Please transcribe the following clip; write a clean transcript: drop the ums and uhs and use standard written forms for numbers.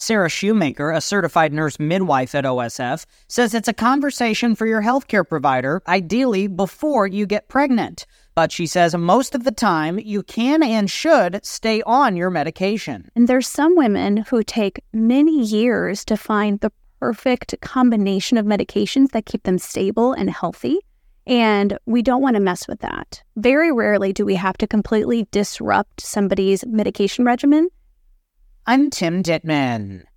Sarah Shoemaker, a certified nurse midwife at OSF, says it's a conversation for your healthcare provider, ideally before you get pregnant. But she says most of the time, you can and should stay on your medication. And there's some women who take many years to find the perfect combination of medications that keep them stable and healthy. And we don't want to mess with that. Very rarely do we have to completely disrupt somebody's medication regimen. I'm Tim Dittman.